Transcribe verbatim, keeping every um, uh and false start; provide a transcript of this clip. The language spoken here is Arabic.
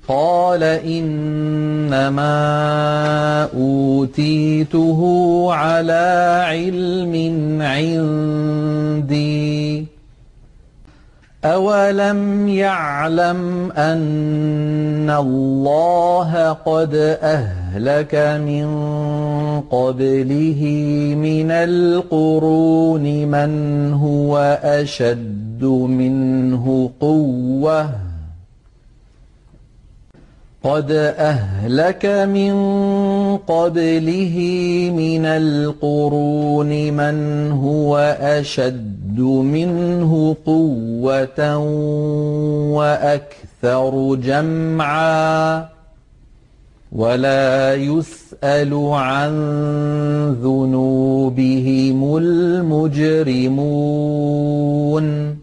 قال إنما أوتيته على علم عندي أولم يعلم أن الله قد أهلك من قبله من القرون من هو أشد منه قوة قد أهلك من قبله من القرون من هو أشد منه قوة وأكثر جمعا ولا يسأل عن ذنوبهم المجرمون